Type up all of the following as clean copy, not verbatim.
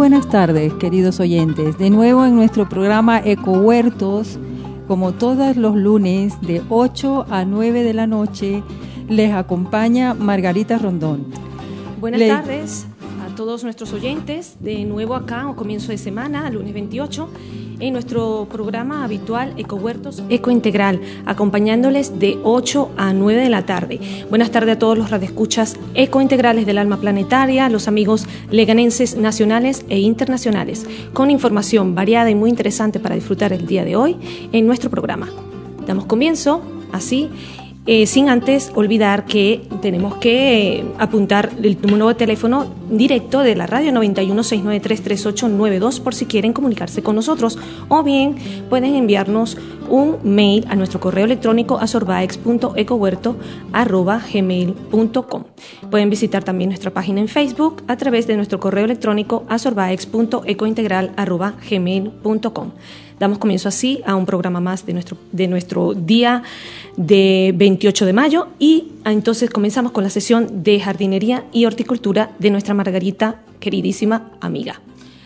buenas tardes, queridos oyentes. De nuevo en nuestro programa Ecohuertos, como todos los lunes de 8 a 9 de la noche, les acompaña Margarita Rondón. Buenas tardes a todos nuestros oyentes. De nuevo acá, a comienzo de semana, lunes 28, en nuestro programa habitual Ecohuertos Ecointegral, acompañándoles de 8 a 9 de la tarde. Buenas tardes a todos los radioescuchas ecointegrales del alma planetaria, los amigos leganenses nacionales e internacionales, con información variada y muy interesante para disfrutar el día de hoy en nuestro programa. Damos comienzo así. Sin antes olvidar que tenemos que apuntar el número de teléfono directo de la radio 9169333892 por si quieren comunicarse con nosotros, o bien pueden enviarnos un mail a nuestro correo electrónico a sorbaex.ecohuerto@gmail.com. Pueden visitar también nuestra página en Facebook a través de nuestro correo electrónico a sorbaex.ecointegral@gmail.com. Damos comienzo así a un programa más de nuestro día de 28 de mayo y entonces comenzamos con la sesión de jardinería y horticultura de nuestra Margarita, queridísima amiga.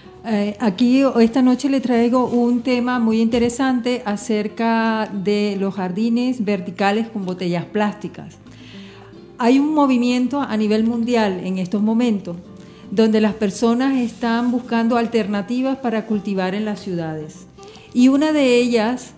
Aquí esta noche le traigo un tema muy interesante acerca de los jardines verticales con botellas plásticas. Hay un movimiento a nivel mundial en estos momentos donde las personas están buscando alternativas para cultivar en las ciudades. Y una de ellas,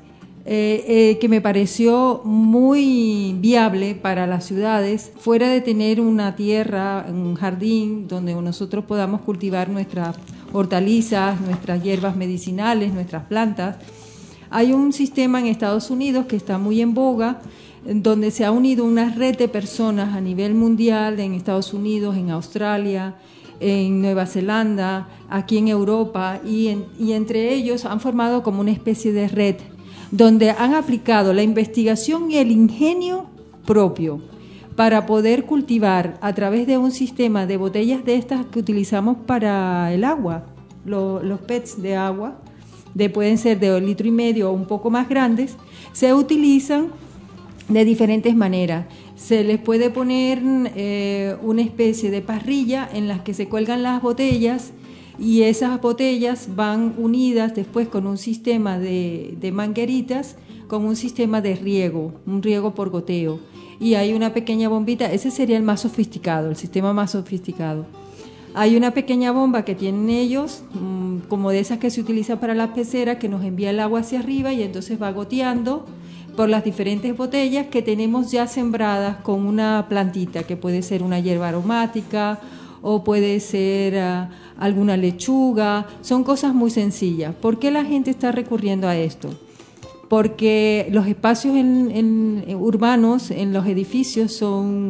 que me pareció muy viable para las ciudades, fuera de tener una tierra, un jardín donde nosotros podamos cultivar nuestras hortalizas, nuestras hierbas medicinales, nuestras plantas. Hay un sistema en Estados Unidos que está muy en boga, donde se ha unido una red de personas a nivel mundial, en Estados Unidos, en Australia, en Nueva Zelanda, aquí en Europa, y entre ellos han formado como una especie de red donde han aplicado la investigación y el ingenio propio para poder cultivar a través de un sistema de botellas de estas que utilizamos para el agua, los PETs de agua, pueden ser de 1,5 litros o un poco más grandes, se utilizan de diferentes maneras. Se les puede poner una especie de parrilla en las que se cuelgan las botellas y esas botellas van unidas después con un sistema de mangueritas, con un sistema de riego, un riego por goteo. Y hay una pequeña bombita, ese sería el más sofisticado, el sistema más sofisticado. Hay una pequeña bomba que tienen ellos, como de esas que se utiliza para las peceras, que nos envía el agua hacia arriba y entonces va goteando por las diferentes botellas que tenemos ya sembradas con una plantita, que puede ser una hierba aromática o puede ser alguna lechuga. Son cosas muy sencillas. ¿Por qué la gente está recurriendo a esto? Porque los espacios urbanos, en los edificios,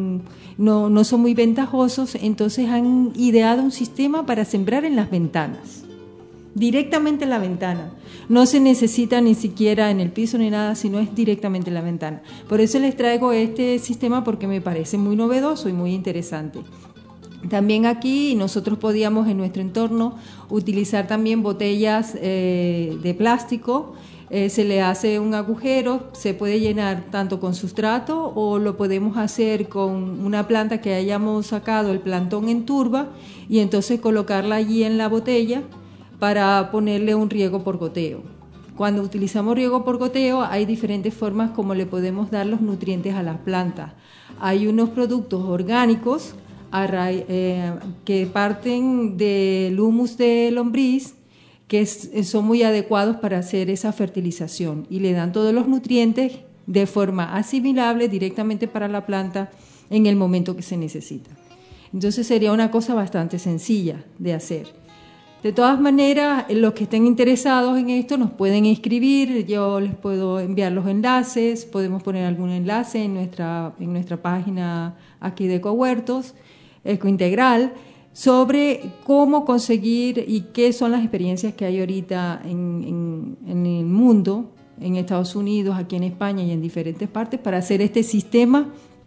no son muy ventajosos, entonces han ideado un sistema para sembrar en las ventanas, directamente en la ventana. No se necesita ni siquiera en el piso ni nada, sino es directamente en la ventana. Por eso les traigo este sistema, porque me parece muy novedoso y muy interesante. También aquí nosotros podíamos en nuestro entorno utilizar también botellas de plástico. Se le hace un agujero, se puede llenar tanto con sustrato o lo podemos hacer con una planta que hayamos sacado el plantón en turba y entonces colocarla allí en la botella para ponerle un riego por goteo. Cuando utilizamos riego por goteo hay diferentes formas como le podemos dar los nutrientes a las plantas. Hay unos productos orgánicos que parten del humus de lombriz, que son muy adecuados para hacer esa fertilización y le dan todos los nutrientes de forma asimilable directamente para la planta en el momento que se necesita. Entonces sería una cosa bastante sencilla de hacer. De todas maneras, los que estén interesados en esto nos pueden escribir, yo les puedo enviar los enlaces, podemos poner algún enlace en nuestra página aquí de Ecohuertos, Ecointegral, sobre cómo conseguir y qué son las experiencias que hay ahorita en el mundo, en Estados Unidos, aquí en España y en diferentes partes, para hacer este sistema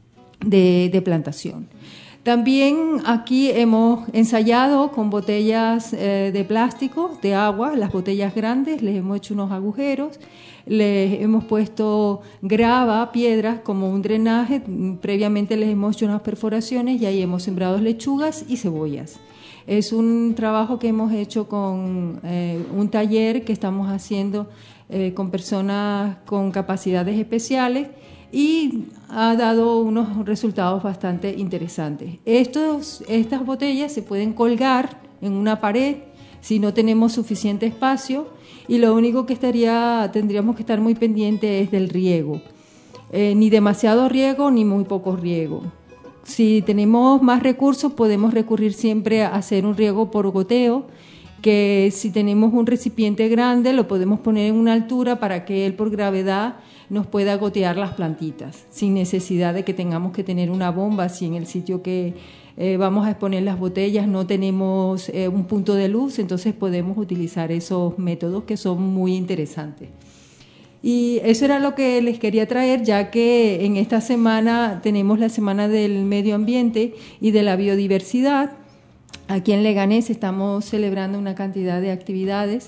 de plantación. También aquí hemos ensayado con botellas de plástico, de agua, las botellas grandes, les hemos hecho unos agujeros, les hemos puesto grava, piedras como un drenaje, previamente les hemos hecho unas perforaciones y ahí hemos sembrado lechugas y cebollas. Es un trabajo que hemos hecho con un taller que estamos haciendo con personas con capacidades especiales y ha dado unos resultados bastante interesantes. Estas botellas se pueden colgar en una pared si no tenemos suficiente espacio, y lo único que tendríamos que estar muy pendientes es del riego. Ni demasiado riego ni muy poco riego. Si tenemos más recursos, podemos recurrir siempre a hacer un riego por goteo, que si tenemos un recipiente grande lo podemos poner en una altura para que él por gravedad nos pueda gotear las plantitas, sin necesidad de que tengamos que tener una bomba si en el sitio que vamos a exponer las botellas no tenemos un punto de luz. Entonces podemos utilizar esos métodos que son muy interesantes. Y eso era lo que les quería traer, ya que en esta semana tenemos la Semana del Medio Ambiente y de la Biodiversidad. Aquí en Leganés estamos celebrando una cantidad de actividades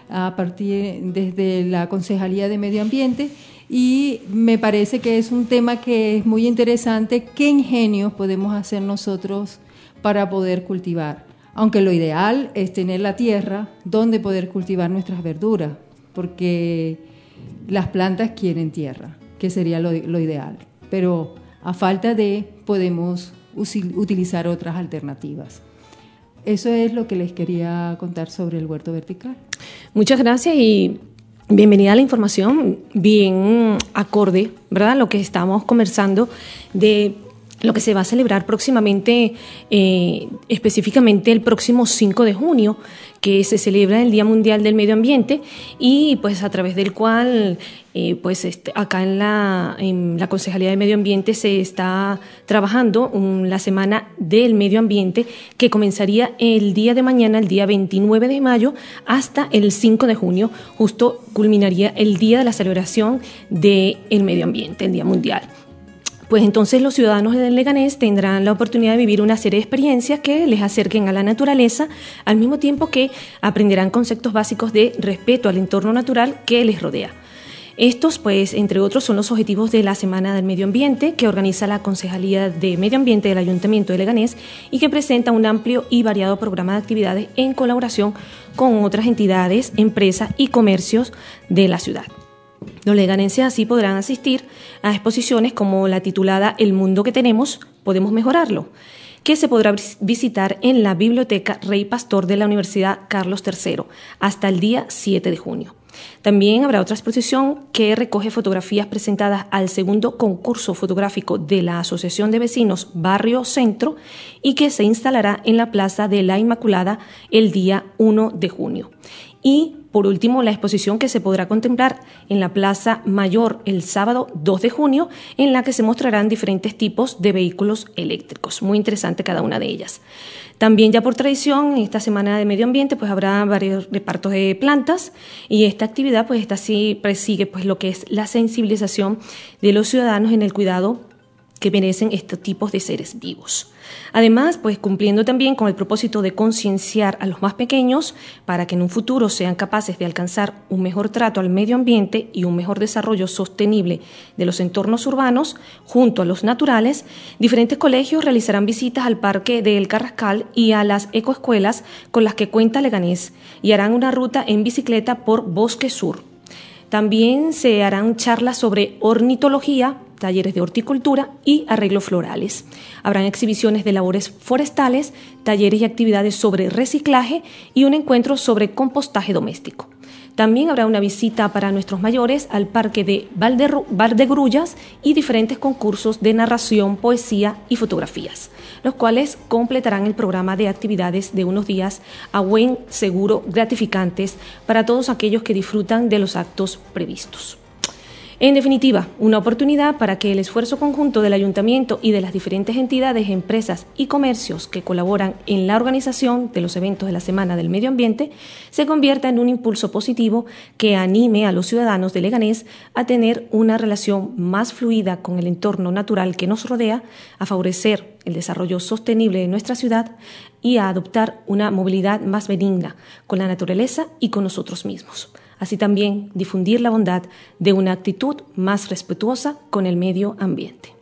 desde la Concejalía de Medio Ambiente, y me parece que es un tema que es muy interesante. ¿Qué ingenios podemos hacer nosotros para poder cultivar? Aunque lo ideal es tener la tierra donde poder cultivar nuestras verduras, porque las plantas quieren tierra, que sería lo ideal, pero a falta de podemos utilizar otras alternativas. Eso es lo que les quería contar sobre el huerto vertical. Muchas gracias y bienvenida a la información, bien acorde, ¿verdad? Lo que estamos conversando de lo que se va a celebrar próximamente, específicamente el próximo 5 de junio, que se celebra el Día Mundial del Medio Ambiente, y pues a través del cual acá en la Concejalía de Medio Ambiente se está trabajando la Semana del Medio Ambiente, que comenzaría el día de mañana, el día 29 de mayo, hasta el 5 de junio, justo culminaría el día de la celebración del medio ambiente, el Día Mundial. Pues entonces los ciudadanos de Leganés tendrán la oportunidad de vivir una serie de experiencias que les acerquen a la naturaleza, al mismo tiempo que aprenderán conceptos básicos de respeto al entorno natural que les rodea. Estos, pues, entre otros, son los objetivos de la Semana del Medio Ambiente que organiza la Concejalía de Medio Ambiente del Ayuntamiento de Leganés y que presenta un amplio y variado programa de actividades en colaboración con otras entidades, empresas y comercios de la ciudad. Los leganenses así podrán asistir a exposiciones como la titulada El mundo que tenemos, podemos mejorarlo, que se podrá visitar en la Biblioteca Rey Pastor de la Universidad Carlos III hasta el día 7 de junio. También habrá otra exposición que recoge fotografías presentadas al segundo concurso fotográfico de la Asociación de Vecinos Barrio Centro y que se instalará en la Plaza de la Inmaculada el día 1 de junio. Y, por último, la exposición que se podrá contemplar en la Plaza Mayor el sábado 2 de junio, en la que se mostrarán diferentes tipos de vehículos eléctricos. Muy interesante cada una de ellas. También, ya por tradición, en esta Semana de Medio Ambiente pues habrá varios repartos de plantas, y esta actividad pues esta sí persigue pues lo que es la sensibilización de los ciudadanos en el cuidado que merecen estos tipos de seres vivos. Además, pues cumpliendo también con el propósito de concienciar a los más pequeños para que en un futuro sean capaces de alcanzar un mejor trato al medio ambiente y un mejor desarrollo sostenible de los entornos urbanos junto a los naturales, diferentes colegios realizarán visitas al Parque del Carrascal y a las ecoescuelas con las que cuenta Leganés, y harán una ruta en bicicleta por Bosque Sur. También se harán charlas sobre ornitología, talleres de horticultura y arreglos florales. Habrán exhibiciones de labores forestales, talleres y actividades sobre reciclaje y un encuentro sobre compostaje doméstico. También habrá una visita para nuestros mayores al Parque de Valdegrullas y diferentes concursos de narración, poesía y fotografías, los cuales completarán el programa de actividades de unos días a buen seguro gratificantes para todos aquellos que disfrutan de los actos previstos. En definitiva, una oportunidad para que el esfuerzo conjunto del Ayuntamiento y de las diferentes entidades, empresas y comercios que colaboran en la organización de los eventos de la Semana del Medio Ambiente se convierta en un impulso positivo que anime a los ciudadanos de Leganés a tener una relación más fluida con el entorno natural que nos rodea, a favorecer el desarrollo sostenible de nuestra ciudad y a adoptar una movilidad más benigna con la naturaleza y con nosotros mismos. Así también difundir la bondad de una actitud más respetuosa con el medio ambiente.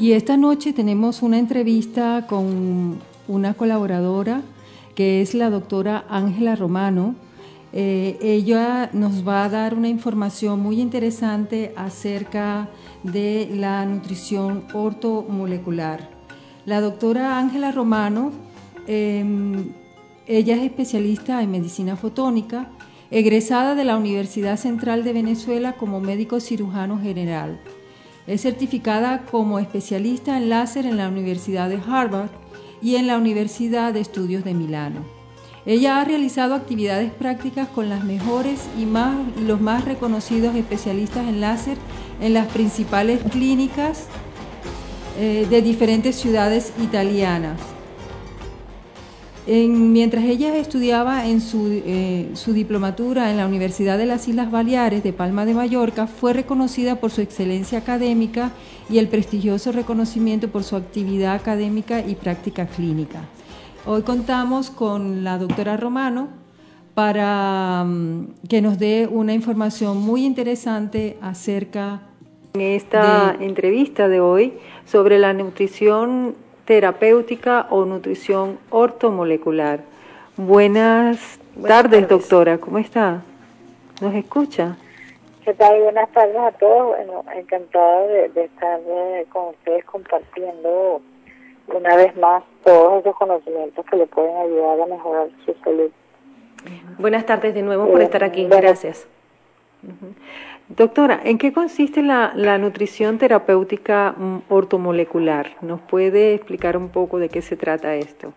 Y esta noche tenemos una entrevista con una colaboradora que es la doctora Ángela Romano. Ella nos va a dar una información muy interesante acerca de la nutrición ortomolecular. La doctora Ángela Romano, ella es especialista en medicina fotónica, egresada de la Universidad Central de Venezuela como médico cirujano general. Es certificada como especialista en láser en la Universidad de Harvard y en la Universidad de Estudios de Milano. Ella ha realizado actividades prácticas con las mejores y los más reconocidos especialistas en láser en las principales clínicas de diferentes ciudades italianas. Mientras ella estudiaba en su diplomatura en la Universidad de las Islas Baleares de Palma de Mallorca, fue reconocida por su excelencia académica y el prestigioso reconocimiento por su actividad académica y práctica clínica. Hoy contamos con la doctora Romano para que nos dé una información muy interesante acerca de esta entrevista de hoy sobre la nutrición terapéutica o nutrición ortomolecular. Buenas tardes, doctora. ¿Cómo está? ¿Nos escucha? ¿Qué tal? Buenas tardes a todos. Bueno, encantada de estar con ustedes compartiendo una vez más todos esos conocimientos que le pueden ayudar a mejorar su salud. Buenas tardes de nuevo por estar aquí. Gracias. Doctora, ¿en qué consiste la nutrición terapéutica ortomolecular? ¿Nos puede explicar un poco de qué se trata esto?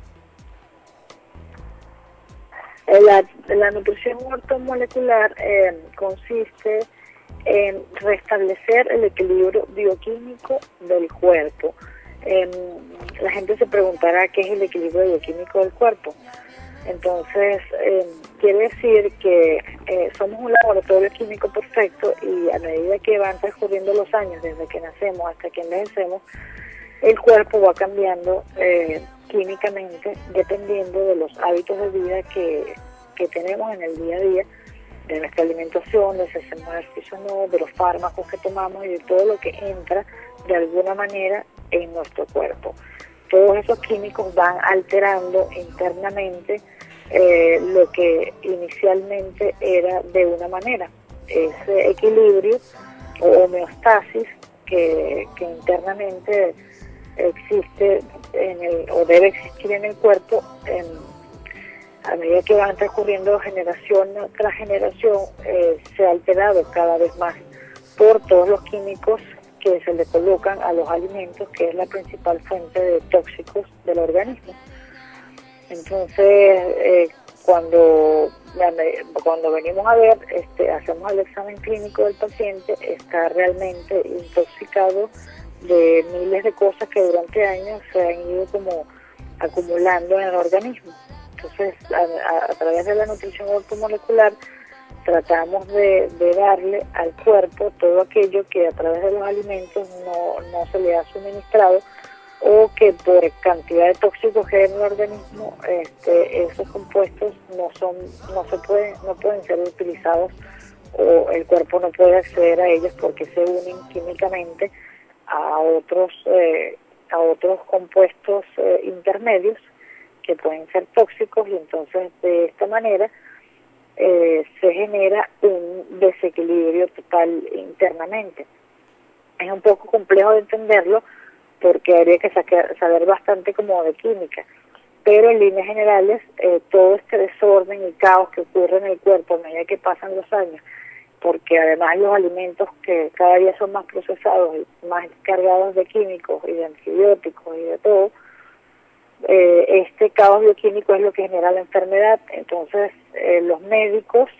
La nutrición ortomolecular consiste en restablecer el equilibrio bioquímico del cuerpo. La gente se preguntará qué es el equilibrio bioquímico del cuerpo. Entonces, quiere decir que somos un laboratorio químico perfecto y a medida que van transcurriendo los años, desde que nacemos hasta que envejecemos, el cuerpo va cambiando químicamente dependiendo de los hábitos de vida que tenemos en el día a día, de nuestra alimentación, de si hacemos ejercicio o no, de los fármacos que tomamos y de todo lo que entra de alguna manera en nuestro cuerpo. Todos esos químicos van alterando internamente lo que inicialmente era de una manera. Ese equilibrio o homeostasis que internamente existe o debe existir en el cuerpo, a medida que van transcurriendo generación tras generación, se ha alterado cada vez más por todos los químicos que se le colocan a los alimentos, que es la principal fuente de tóxicos del organismo. Entonces, cuando venimos a ver, hacemos el examen clínico del paciente, está realmente intoxicado de miles de cosas que durante años se han ido como acumulando en el organismo. Entonces, a través de la nutrición ortomolecular, tratamos de darle al cuerpo todo aquello que a través de los alimentos no se le ha suministrado, o que por cantidad de tóxicos que hay en el organismo, esos compuestos no pueden ser utilizados, o el cuerpo no puede acceder a ellos porque se unen químicamente a otros compuestos intermedios que pueden ser tóxicos, y entonces de esta manera se genera un desequilibrio total internamente. Es un poco complejo de entenderlo porque habría que saber bastante como de química, pero en líneas generales todo este desorden y caos que ocurre en el cuerpo a medida que pasan los años, porque además los alimentos que cada día son más procesados y más cargados de químicos y de antibióticos y de todo, este caos bioquímico es lo que genera la enfermedad. Entonces los médicos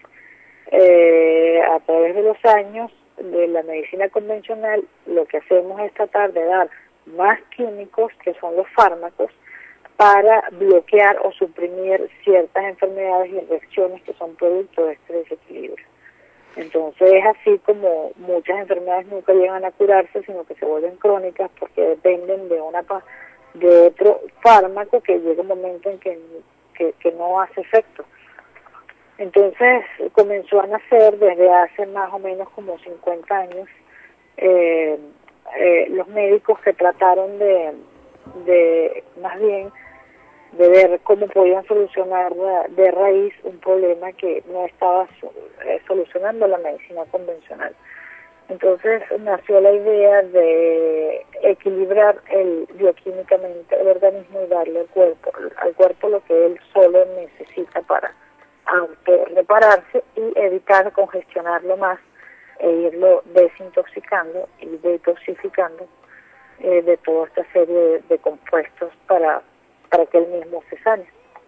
a través de los años de la medicina convencional, lo que hacemos es tratar de dar más químicos, que son los fármacos, para bloquear o suprimir ciertas enfermedades y reacciones que son producto de este desequilibrio. Entonces es así como muchas enfermedades nunca llegan a curarse, sino que se vuelven crónicas porque dependen de otro fármaco que llega un momento en que no hace efecto. Entonces comenzó a nacer desde hace más o menos como 50 años los médicos que trataron de más bien de ver cómo podían solucionar de raíz un problema que no estaba solucionando la medicina convencional. Entonces nació la idea de equilibrar bioquímicamente el organismo y darle al cuerpo lo que él solo necesita para auto-repararse y evitar congestionarlo más e irlo desintoxicando y detoxificando de toda esta serie de compuestos para que él mismo se sane.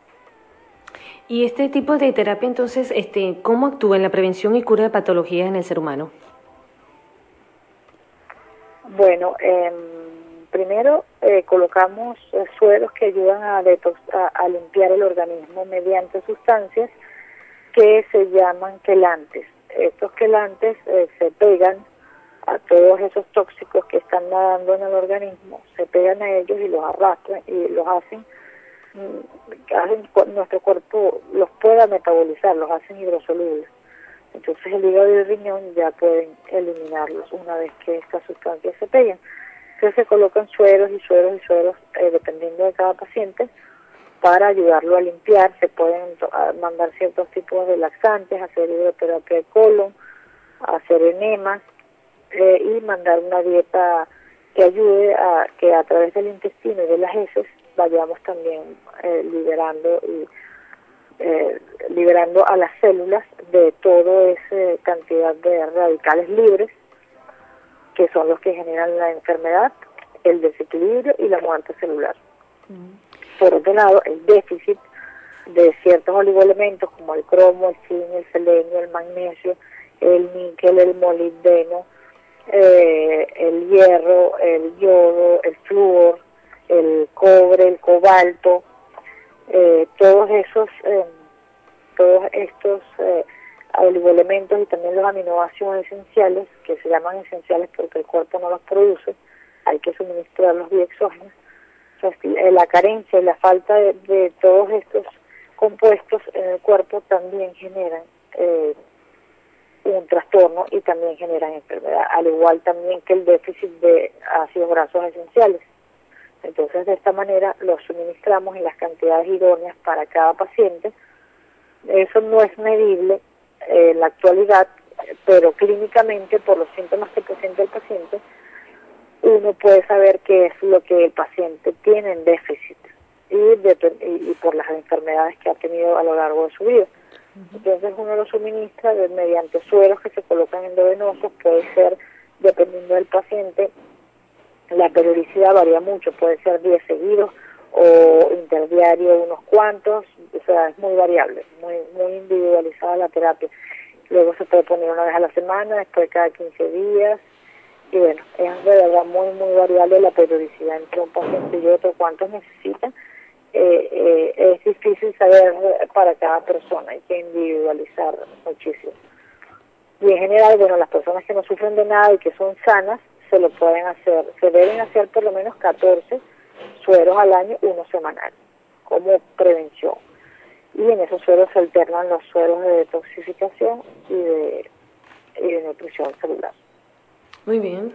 Y este tipo de terapia, entonces, ¿cómo actúa en la prevención y cura de patologías en el ser humano? Bueno, primero colocamos sueros que ayudan a limpiar el organismo mediante sustancias que se llaman quelantes. Estos quelantes se pegan a todos esos tóxicos que están nadando en el organismo, se pegan a ellos y los arrastran y los hacen nuestro cuerpo los pueda metabolizar, los hacen hidrosolubles. Entonces el hígado y el riñón ya pueden eliminarlos una vez que estas sustancias se peguen. Entonces se colocan sueros y sueros y sueros dependiendo de cada paciente para ayudarlo a limpiar. Se pueden mandar ciertos tipos de laxantes, hacer hidroterapia de colon, hacer enemas y mandar una dieta que ayude a que a través del intestino y de las heces vayamos también liberando a las células de toda esa cantidad de radicales libres que son los que generan la enfermedad, el desequilibrio y la muerte celular. Por otro lado, el déficit de ciertos oligoelementos como el cromo, el zinc, el selenio, el magnesio, el níquel, el molibdeno, el hierro, el yodo, el flúor, el cobre, el cobalto, todos estos oligoelementos y también los aminoácidos esenciales, que se llaman esenciales porque el cuerpo no los produce, hay que suministrarlos vía exógena. Entonces, la carencia y la falta de todos estos compuestos en el cuerpo también generan un trastorno y también generan enfermedad, al igual también que el déficit de ácidos grasos esenciales. Entonces, de esta manera los suministramos en las cantidades idóneas para cada paciente. Eso no es medible en la actualidad, pero clínicamente, por los síntomas que presenta el paciente, uno puede saber qué es lo que el paciente tiene en déficit y por las enfermedades que ha tenido a lo largo de su vida. Entonces, uno lo suministra mediante sueros que se colocan endovenosos, puede ser, dependiendo del paciente, la periodicidad varía mucho, puede ser 10 seguidos o interdiario unos cuantos, o sea, es muy variable, muy individualizada la terapia. Luego se puede poner una vez a la semana, después cada 15 días, y bueno, es de verdad muy variable la periodicidad entre un paciente y otro, cuántos necesitan. Es difícil saber para cada persona, hay que individualizar muchísimo. Y en general, bueno, las personas que no sufren de nada y que son sanas, se deben hacer por lo menos 14 sueros al año, uno semanal, como prevención. Y en esos sueros se alternan los sueros de detoxificación y de nutrición celular. Muy bien.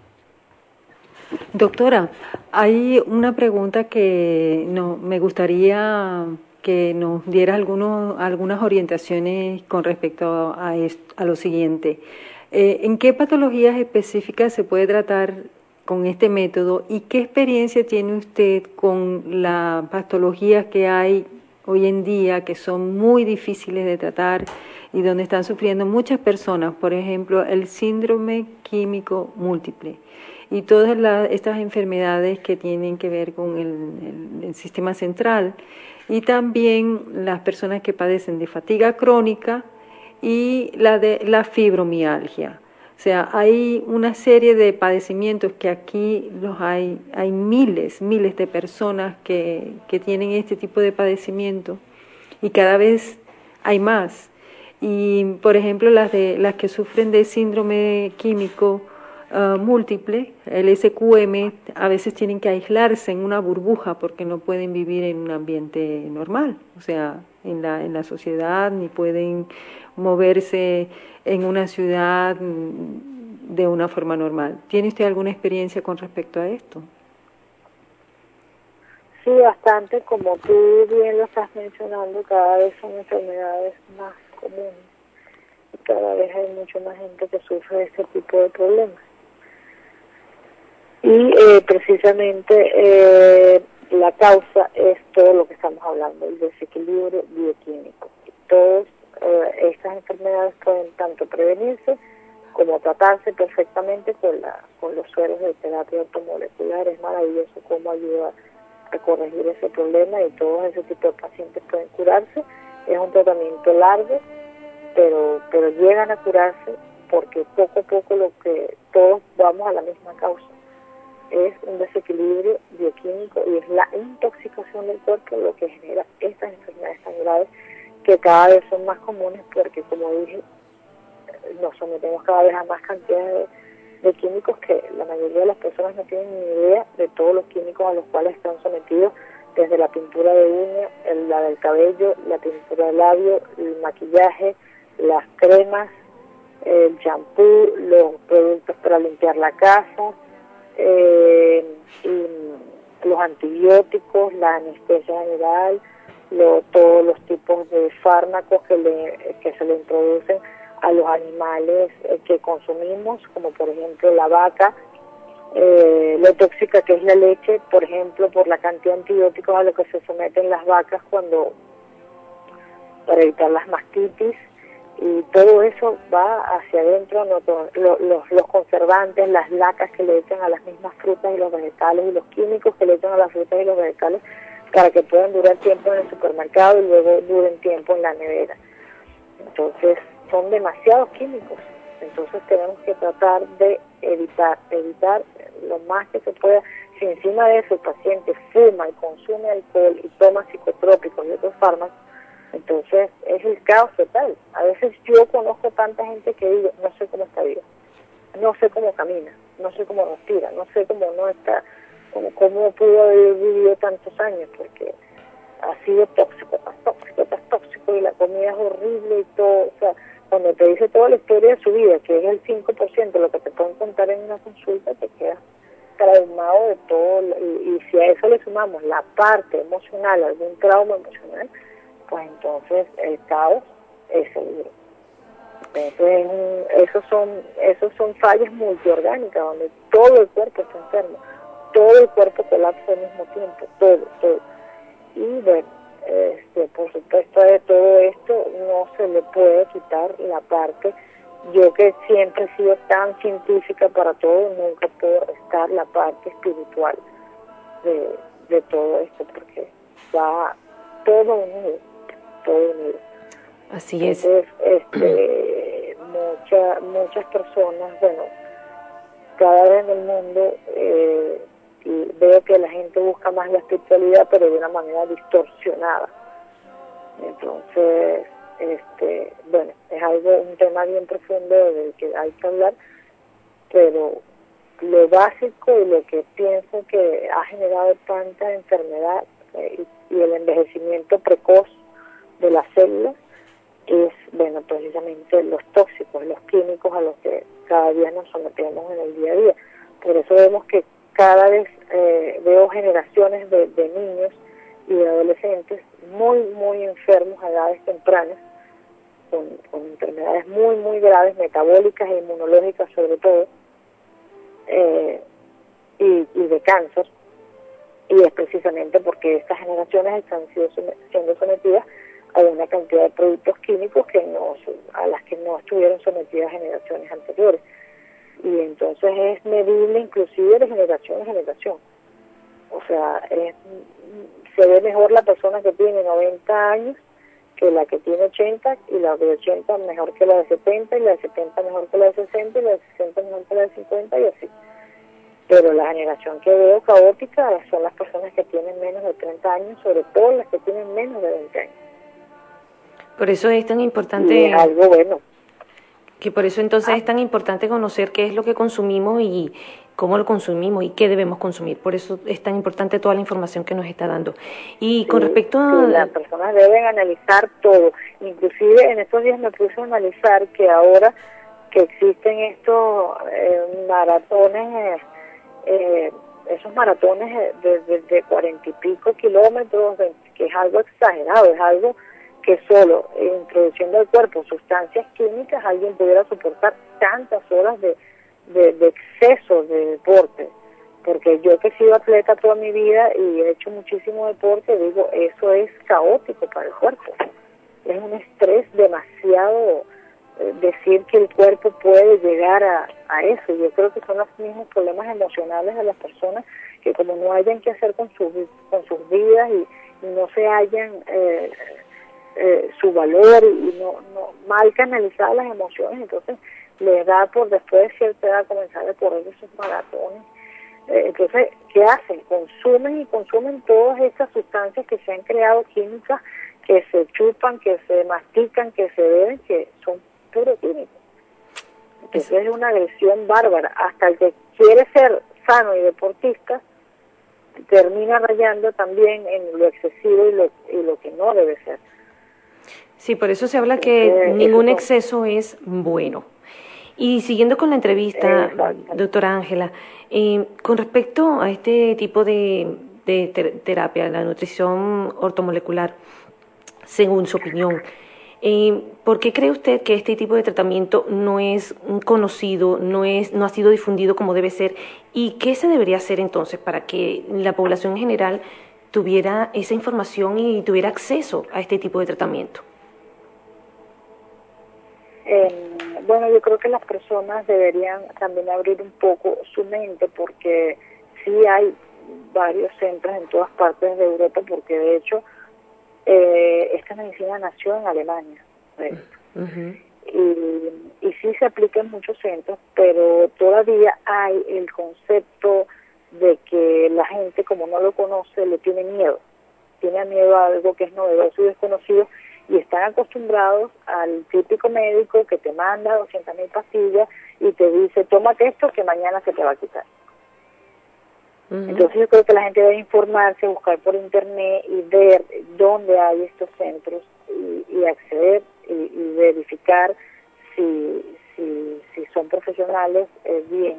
Doctora, hay una pregunta que me gustaría que nos diera algunas orientaciones con respecto a lo siguiente. ¿En qué patologías específicas se puede tratar con este método y qué experiencia tiene usted con las patologías que hay hoy en día que son muy difíciles de tratar y donde están sufriendo muchas personas? Por ejemplo, el síndrome químico múltiple y todas estas enfermedades que tienen que ver con el sistema central, y también las personas que padecen de fatiga crónica y la fibromialgia. O sea, hay una serie de padecimientos que aquí hay miles de personas que tienen este tipo de padecimiento y cada vez hay más. Y, por ejemplo, las que sufren de síndrome químico múltiple, el SQM, a veces tienen que aislarse en una burbuja porque no pueden vivir en un ambiente normal, o sea, en la sociedad, ni pueden moverse en una ciudad de una forma normal. ¿Tiene usted alguna experiencia con respecto a esto? Sí, bastante, como tú bien lo estás mencionando, cada vez son enfermedades más comunes y cada vez hay mucho más gente que sufre de este tipo de problemas. Y precisamente la causa es todo lo que estamos hablando, el desequilibrio bioquímico. Todas estas enfermedades pueden tanto prevenirse como tratarse perfectamente con los sueros de terapia automolecular. Es maravilloso cómo ayuda a corregir ese problema y todos ese tipo de pacientes pueden curarse. Es un tratamiento largo, pero llegan a curarse porque poco a poco lo que todos vamos a la misma causa. Es un desequilibrio bioquímico y es la intoxicación del cuerpo lo que genera estas enfermedades tan graves que cada vez son más comunes porque, como dije, nos sometemos cada vez a más cantidades de químicos que la mayoría de las personas no tienen ni idea de todos los químicos a los cuales están sometidos, desde la pintura de uña, la del cabello, la pintura de labio, el maquillaje, las cremas, el champú, los productos para limpiar la casa, y los antibióticos, la anestesia general, todos los tipos de fármacos que se le introducen a los animales que consumimos, como por ejemplo la vaca, lo tóxica que es la leche, por ejemplo, por la cantidad de antibióticos a los que se someten las vacas para evitar las mastitis, y todo eso va hacia adentro, los conservantes, las lacas que le echan a las mismas frutas y los vegetales y los químicos que le echan a las frutas y los vegetales para que puedan durar tiempo en el supermercado y luego duren tiempo en la nevera. Entonces son demasiados químicos, entonces tenemos que tratar de evitar lo más que se pueda. Si encima de eso el paciente fuma y consume alcohol y toma psicotrópicos y otros fármacos, entonces es el caos total. A veces yo conozco tanta gente que digo, no sé cómo está viva, no sé cómo camina, no sé cómo respira, no sé cómo no está, cómo pudo haber vivido tantos años, porque ha sido tóxico, y la comida es horrible y todo. O sea, cuando te dice toda la historia de su vida, que es el 5% de lo que te pueden contar en una consulta, te quedas traumado de todo. Y si a eso le sumamos la parte emocional, algún trauma emocional, pues entonces el caos es seguro. Entonces esos son fallas multiorgánicas donde todo el cuerpo está enfermo, todo el cuerpo colapsa al mismo tiempo, todo. Y bueno, por supuesto de todo esto no se le puede quitar la parte. Yo que siempre he sido tan científica para todo, nunca puedo restar la parte espiritual de todo esto, porque va todo unido. Así es. Entonces, muchas personas, bueno, cada vez en el mundo y veo que la gente busca más la espiritualidad, pero de una manera distorsionada. Entonces, bueno, es un tema bien profundo del que hay que hablar, pero lo básico y lo que pienso que ha generado tanta enfermedad y el envejecimiento precoz de las células es, bueno, precisamente los tóxicos, los químicos a los que cada día nos sometemos en el día a día. Por eso vemos que cada vez veo generaciones de niños y de adolescentes muy enfermos a edades tempranas, con enfermedades muy graves, metabólicas e inmunológicas sobre todo, y de cáncer. Y es precisamente porque estas generaciones están siendo sometidas a una cantidad de productos químicos a las que no estuvieron sometidas generaciones anteriores. Y entonces es medible inclusive de generación a generación. O sea, se ve mejor la persona que tiene 90 años que la que tiene 80, y la de 80 mejor que la de 70, y la de 70 mejor que la de 60, y la de 60 mejor que la de 50, y así. Pero la generación que veo caótica son las personas que tienen menos de 30 años, sobre todo las que tienen menos de 20 años. Por eso es tan importante... Y es algo bueno. Que por eso entonces es tan importante conocer qué es lo que consumimos y cómo lo consumimos y qué debemos consumir. Por eso es tan importante toda la información que nos está dando. Y con respecto a... las personas deben analizar todo. Inclusive en estos días me puse a analizar que ahora que existen estos maratones, esos maratones de 40 y pico kilómetros, que es algo exagerado, es algo que solo introduciendo al cuerpo sustancias químicas alguien pudiera soportar tantas horas de exceso de deporte. Porque yo que he sido atleta toda mi vida y he hecho muchísimo deporte, digo, eso es caótico para el cuerpo. Es un estrés demasiado, decir que el cuerpo puede llegar a eso. Yo creo que son los mismos problemas emocionales de las personas que como no hayan que hacer con sus vidas y no se hallan su valor y no mal canalizar las emociones, entonces les da por después de cierta edad comenzar a correr esos maratones. Entonces, ¿qué hacen? Consumen todas estas sustancias que se han creado, químicas, que se chupan, que se mastican, que se beben, que son puro químicos. Entonces es una agresión bárbara. Hasta el que quiere ser sano y deportista termina rayando también en lo excesivo y lo que no debe ser. Sí, por eso se habla que ningún exceso es bueno. Y siguiendo con la entrevista, doctora Ángela, con respecto a este tipo de terapia, la nutrición ortomolecular, según su opinión, ¿por qué cree usted que este tipo de tratamiento no es conocido, no ha sido difundido como debe ser? ¿Y qué se debería hacer entonces para que la población en general tuviera esa información y tuviera acceso a este tipo de tratamiento? Bueno, yo creo que las personas deberían también abrir un poco su mente, porque sí hay varios centros en todas partes de Europa, porque de hecho esta medicina nació en Alemania, y sí se aplica en muchos centros, pero todavía hay el concepto de que la gente, como no lo conoce, le tiene miedo a algo que es novedoso y desconocido, y están acostumbrados al típico médico que te manda 200.000 pastillas y te dice, tómate esto que mañana se te va a quitar. Entonces yo creo que la gente debe informarse, buscar por internet y ver dónde hay estos centros y acceder y verificar si son profesionales bien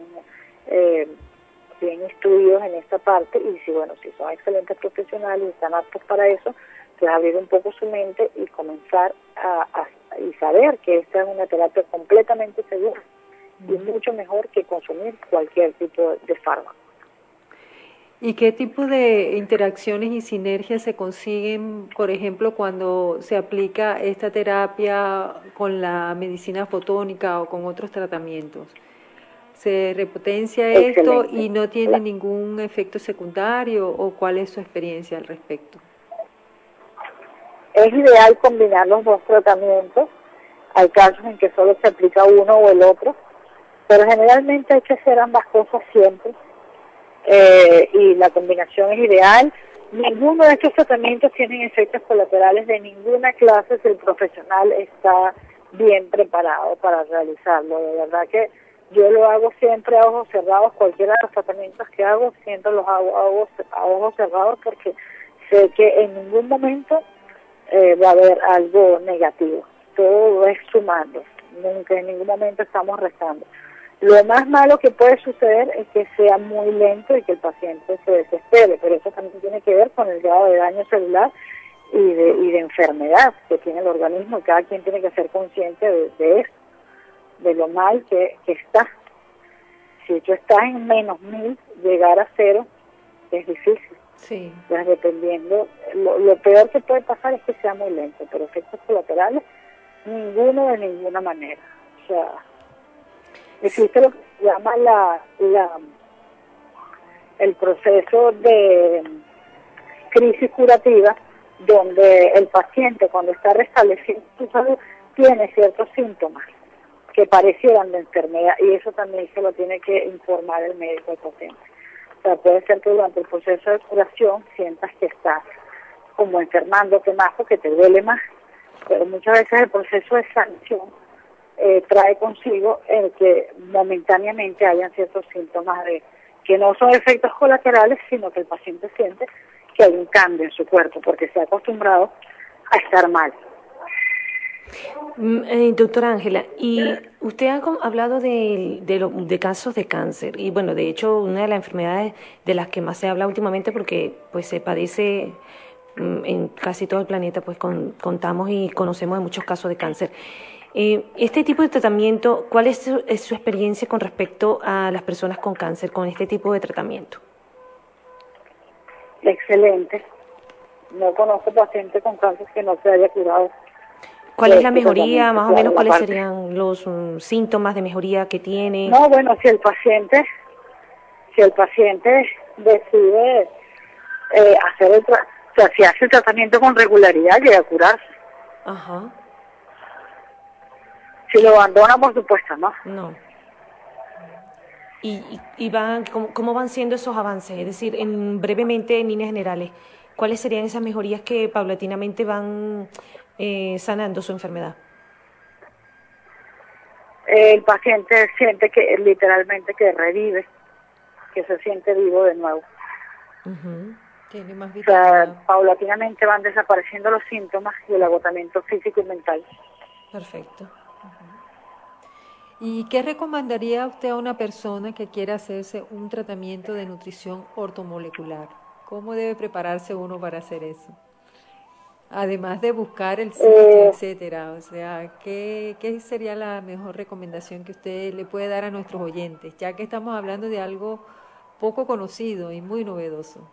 instruidos en esta parte, y si son excelentes profesionales y están aptos para eso, pues abrir un poco su mente y comenzar y saber que esta es una terapia completamente segura y mucho mejor que consumir cualquier tipo de fármaco. ¿Y qué tipo de interacciones y sinergias se consiguen, por ejemplo, cuando se aplica esta terapia con la medicina fotónica o con otros tratamientos? ¿Se repotencia esto y no tiene ningún efecto secundario, o cuál es su experiencia al respecto? Es ideal combinar los dos tratamientos. Hay casos en que solo se aplica uno o el otro, pero generalmente hay que hacer ambas cosas siempre. Y la combinación es ideal. Ninguno de estos tratamientos tienen efectos colaterales de ninguna clase si el profesional está bien preparado para realizarlo. De verdad que yo lo hago siempre a ojos cerrados. Cualquiera de los tratamientos que hago siempre los hago a ojos cerrados, porque sé que en ningún momento va a haber algo negativo. Todo es sumando, nunca en ningún momento estamos restando. Lo más malo que puede suceder es que sea muy lento y que el paciente se desespere, pero eso también tiene que ver con el grado de daño celular y de enfermedad que tiene el organismo, y cada quien tiene que ser consciente de eso, de lo mal que está. Si tú estás en -1000, llegar a 0 es difícil. Sí. Pues dependiendo, lo peor que puede pasar es que sea muy lento, pero efectos colaterales, ninguno de ninguna manera. O sea, existe lo que se llama el proceso de crisis curativa, donde el paciente, cuando está restableciendo su salud, tiene ciertos síntomas que parecieran de enfermedad, y eso también se lo tiene que informar el médico al paciente. O sea, puede ser que durante el proceso de curación sientas que estás como enfermándote más o que te duele más, pero muchas veces el proceso de sanación trae consigo el que momentáneamente hayan ciertos síntomas que no son efectos colaterales, sino que el paciente siente que hay un cambio en su cuerpo porque se ha acostumbrado a estar mal. Doctora Ángela, y usted ha hablado de casos de cáncer, y bueno, de hecho, una de las enfermedades de las que más se habla últimamente, porque pues se padece en casi todo el planeta, pues contamos y conocemos de muchos casos de cáncer. Este tipo de tratamiento, ¿cuál es su experiencia con respecto a las personas con cáncer, con este tipo de tratamiento? Excelente. No conozco paciente con cáncer que no se haya curado. ¿Cuál es la mejoría, más o menos, cuáles serían los síntomas de mejoría que tiene? No, bueno, si el paciente decide si hace el tratamiento con regularidad, llega a curarse. Ajá. Si lo abandona, por supuesto, ¿no? No. ¿Y cómo van siendo esos avances? Es decir, brevemente, en líneas generales, ¿cuáles serían esas mejorías que paulatinamente van sanando su enfermedad? El paciente siente que literalmente que revive, que se siente vivo de nuevo. Uh-huh. Tiene más vitalidad. O sea, paulatinamente van desapareciendo los síntomas y el agotamiento físico y mental. Perfecto. ¿Y qué recomendaría usted a una persona que quiera hacerse un tratamiento de nutrición ortomolecular? ¿Cómo debe prepararse uno para hacer eso? Además de buscar el sitio, etcétera. O sea, ¿qué sería la mejor recomendación que usted le puede dar a nuestros oyentes? Ya que estamos hablando de algo poco conocido y muy novedoso.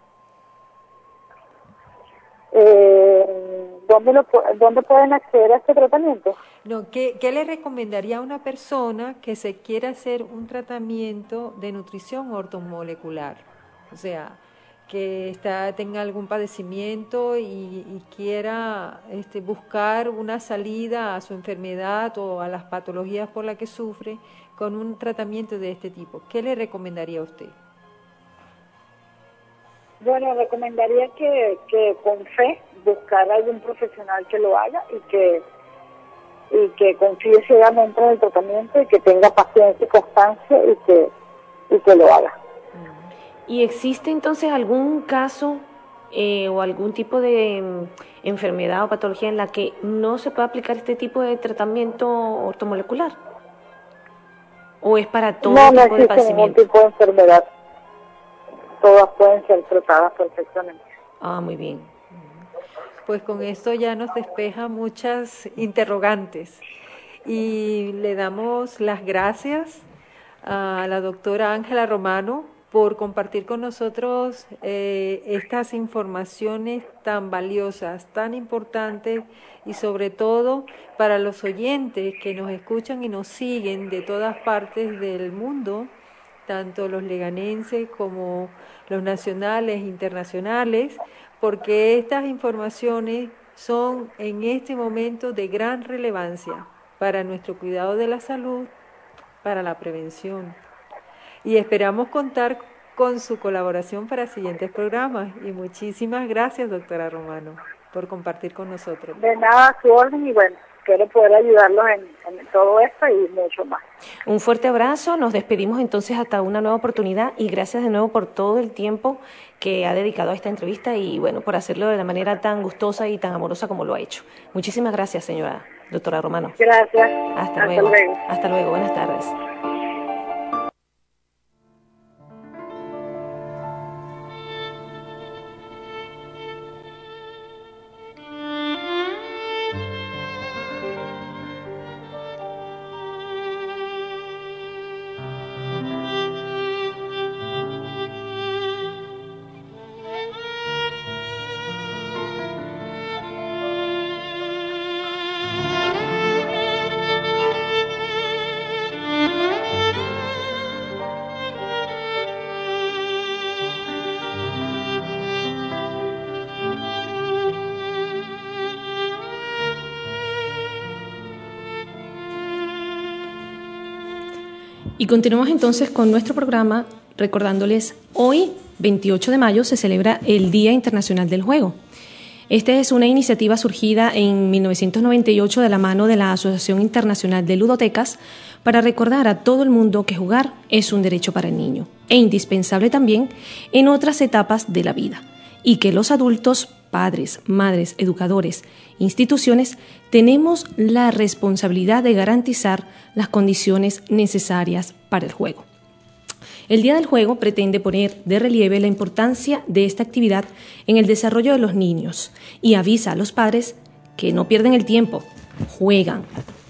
¿Dónde pueden acceder a este tratamiento? No, ¿qué le recomendaría a una persona que se quiera hacer un tratamiento de nutrición ortomolecular? O sea, que tenga algún padecimiento y quiera buscar una salida a su enfermedad o a las patologías por las que sufre con un tratamiento de este tipo. ¿Qué le recomendaría a usted? Bueno, recomendaría que con fe buscar a algún profesional que lo haga y que confíe ciegamente en el tratamiento y que tenga paciencia y constancia y que lo haga. ¿Y existe entonces algún caso o algún tipo de enfermedad o patología en la que no se pueda aplicar este tipo de tratamiento ortomolecular? ¿O es para todo tipo de padecimiento? No existe ningún tipo de enfermedad. Todas pueden ser tratadas perfectamente. Ah, muy bien. Pues con esto ya nos despeja muchas interrogantes y le damos las gracias a la doctora Ángela Romano por compartir con nosotros estas informaciones tan valiosas, tan importantes y sobre todo para los oyentes que nos escuchan y nos siguen de todas partes del mundo, tanto los leganenses como los nacionales e internacionales, porque estas informaciones son en este momento de gran relevancia para nuestro cuidado de la salud, para la prevención. Y esperamos contar con su colaboración para siguientes programas. Y muchísimas gracias, doctora Romano, por compartir con nosotros. De nada, a su orden, y bueno, quiero poder ayudarlos en todo esto y mucho más. Un fuerte abrazo, nos despedimos entonces hasta una nueva oportunidad y gracias de nuevo por todo el tiempo que ha dedicado a esta entrevista y bueno, por hacerlo de la manera tan gustosa y tan amorosa como lo ha hecho. Muchísimas gracias, señora doctora Romano. Gracias. Hasta luego. Hasta luego, buenas tardes. Y continuamos entonces con nuestro programa recordándoles hoy, 28 de mayo, se celebra el Día Internacional del Juego. Esta es una iniciativa surgida en 1998 de la mano de la Asociación Internacional de Ludotecas para recordar a todo el mundo que jugar es un derecho para el niño e indispensable también en otras etapas de la vida. y que los adultos, padres, madres, educadores, instituciones, tenemos la responsabilidad de garantizar las condiciones necesarias para el juego. El Día del Juego pretende poner de relieve la importancia de esta actividad en el desarrollo de los niños y avisa a los padres que no pierden el tiempo, juegan.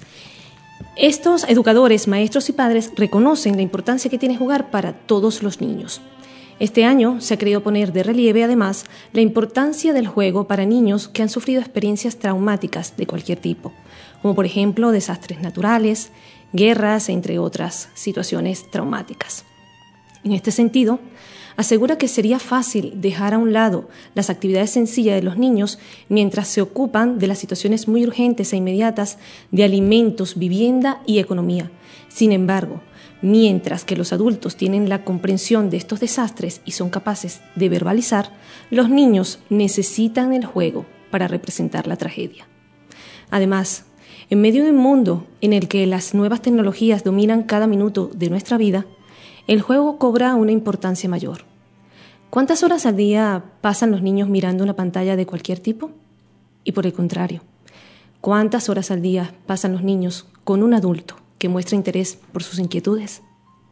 Estos educadores, maestros y padres reconocen la importancia que tiene jugar para todos los niños. Este año se ha querido poner de relieve, además, la importancia del juego para niños que han sufrido experiencias traumáticas de cualquier tipo, como por ejemplo desastres naturales, guerras, entre otras situaciones traumáticas. En este sentido, asegura que sería fácil dejar a un lado las actividades sencillas de los niños mientras se ocupan de las situaciones muy urgentes e inmediatas de alimentos, vivienda y economía. Sin embargo, mientras que los adultos tienen la comprensión de estos desastres y son capaces de verbalizar, los niños necesitan el juego para representar la tragedia. Además, en medio de un mundo en el que las nuevas tecnologías dominan cada minuto de nuestra vida, el juego cobra una importancia mayor. ¿Cuántas horas al día pasan los niños mirando una pantalla de cualquier tipo? Y por el contrario, ¿cuántas horas al día pasan los niños con un adulto que muestra interés por sus inquietudes?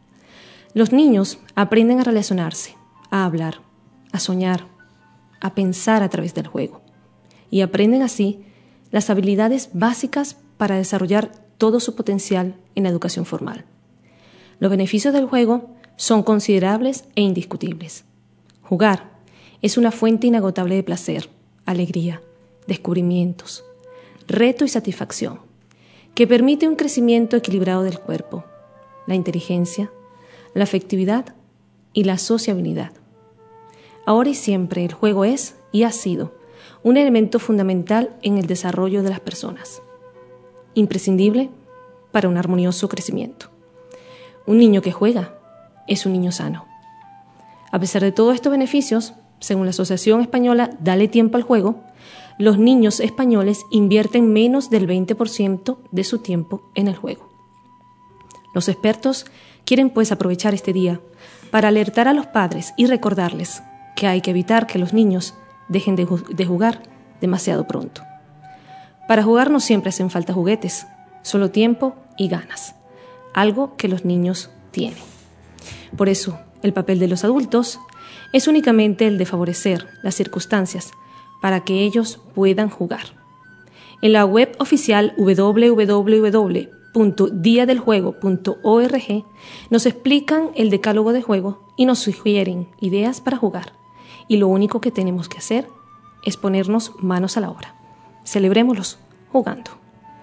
Los niños aprenden a relacionarse, a hablar, a soñar, a pensar a través del juego, y aprenden así las habilidades básicas para desarrollar todo su potencial en la educación formal. Los beneficios del juego son considerables e indiscutibles. Jugar es una fuente inagotable de placer, alegría, descubrimientos, reto y satisfacción, que permite un crecimiento equilibrado del cuerpo, la inteligencia, la afectividad y la sociabilidad. Ahora y siempre el juego es y ha sido un elemento fundamental en el desarrollo de las personas, imprescindible para un armonioso crecimiento. Un niño que juega es un niño sano. A pesar de todos estos beneficios, según la Asociación Española Dale Tiempo al Juego, los niños españoles invierten menos del 20% de su tiempo en el juego. Los expertos quieren pues aprovechar este día para alertar a los padres y recordarles que hay que evitar que los niños dejen de jugar demasiado pronto. Para jugar no siempre hacen falta juguetes, solo tiempo y ganas, algo que los niños tienen. Por eso, el papel de los adultos es únicamente el de favorecer las circunstancias para que ellos puedan jugar. En la web oficial www.diadeljuego.org nos explican el decálogo de juego y nos sugieren ideas para jugar. Y lo único que tenemos que hacer es ponernos manos a la obra. Celebrémoslos jugando.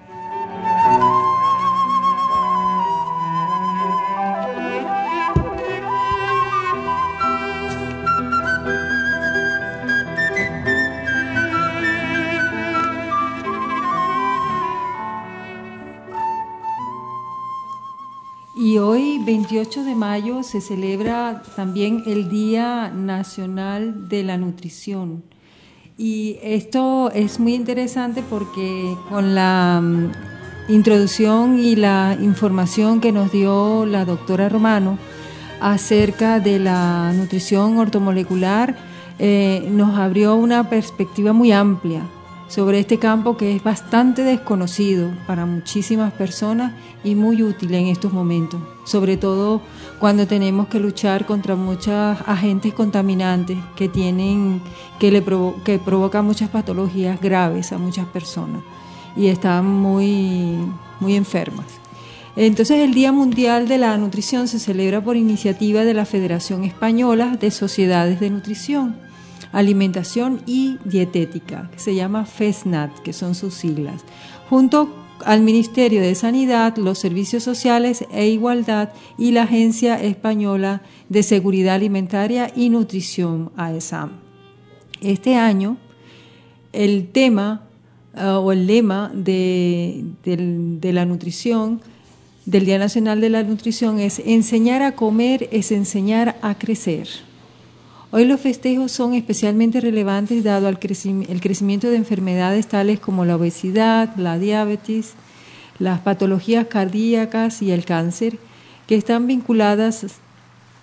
Y hoy, 28 de mayo, se celebra también el Día Nacional de la Nutrición. Y esto es muy interesante porque con la introducción y la información que nos dio la doctora Romano acerca de la nutrición ortomolecular, nos abrió una perspectiva muy amplia sobre este campo que es bastante desconocido para muchísimas personas y muy útil en estos momentos, sobre todo cuando tenemos que luchar contra muchos agentes contaminantes que provocan muchas patologías graves a muchas personas y están muy enfermas. Entonces, el Día Mundial de la Nutrición se celebra por iniciativa de la Federación Española de Sociedades de Nutrición, Alimentación y Dietética, que se llama FESNAT, que son sus siglas, junto al Ministerio de Sanidad, los Servicios Sociales e Igualdad y la Agencia Española de Seguridad Alimentaria y Nutrición, AESAM. Este año, el tema o el lema de la nutrición, del Día Nacional de la Nutrición, es enseñar a comer es enseñar a crecer. Hoy los festejos son especialmente relevantes dado el crecimiento de enfermedades tales como la obesidad, la diabetes, las patologías cardíacas y el cáncer, que están vinculadas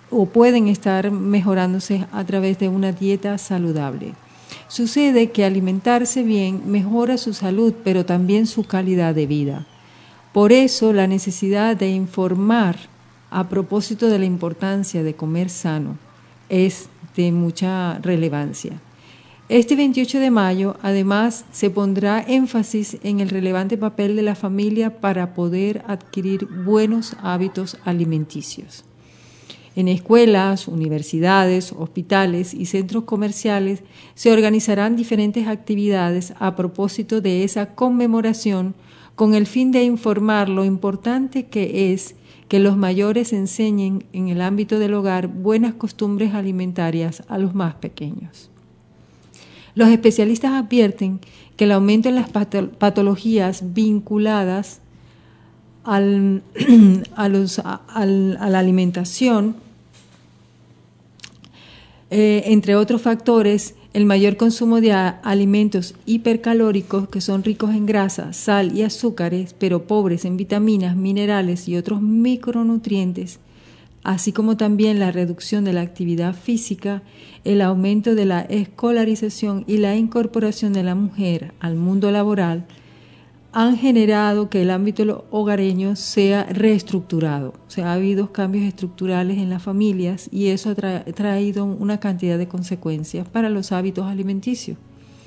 o pueden estar mejorándose a través de una dieta saludable. Sucede que alimentarse bien mejora su salud, pero también su calidad de vida. Por eso, la necesidad de informar a propósito de la importancia de comer sano es de mucha relevancia. Este 28 de mayo, además, se pondrá énfasis en el relevante papel de la familia para poder adquirir buenos hábitos alimenticios. En escuelas, universidades, hospitales y centros comerciales se organizarán diferentes actividades a propósito de esa conmemoración con el fin de informar lo importante que es que los mayores enseñen en el ámbito del hogar buenas costumbres alimentarias a los más pequeños. Los especialistas advierten que el aumento en las patologías vinculadas a la alimentación, entre otros factores, el mayor consumo de alimentos hipercalóricos que son ricos en grasa, sal y azúcares, pero pobres en vitaminas, minerales y otros micronutrientes, así como también la reducción de la actividad física, el aumento de la escolarización y la incorporación de la mujer al mundo laboral, han generado que el ámbito hogareño sea reestructurado. O sea, ha habido cambios estructurales en las familias y eso ha traído una cantidad de consecuencias para los hábitos alimenticios.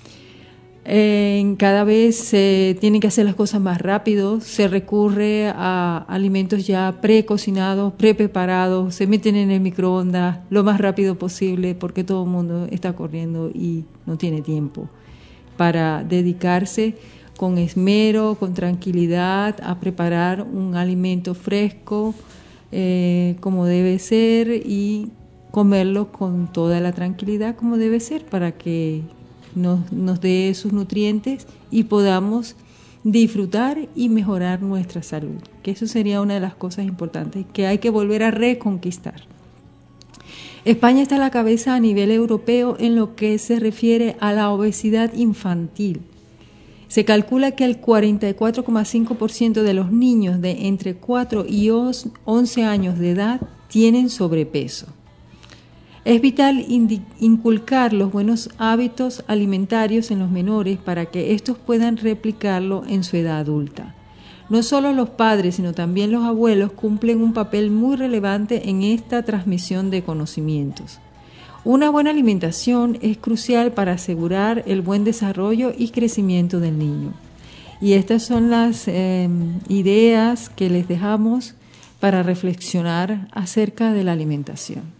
Cada vez se tienen que hacer las cosas más rápido, se recurre a alimentos ya precocinados, preparados, se meten en el microondas lo más rápido posible porque todo el mundo está corriendo y no tiene tiempo para dedicarse con esmero, con tranquilidad, a preparar un alimento fresco como debe ser y comerlo con toda la tranquilidad como debe ser para que nos dé sus nutrientes y podamos disfrutar y mejorar nuestra salud, que eso sería una de las cosas importantes que hay que volver a reconquistar. España está a la cabeza a nivel europeo en lo que se refiere a la obesidad infantil. Se calcula que el 44,5% de los niños de entre 4 y 11 años de edad tienen sobrepeso. Es vital inculcar los buenos hábitos alimentarios en los menores para que estos puedan replicarlo en su edad adulta. No solo los padres, sino también los abuelos cumplen un papel muy relevante en esta transmisión de conocimientos. Una buena alimentación es crucial para asegurar el buen desarrollo y crecimiento del niño. Y estas son las ideas que les dejamos para reflexionar acerca de la alimentación.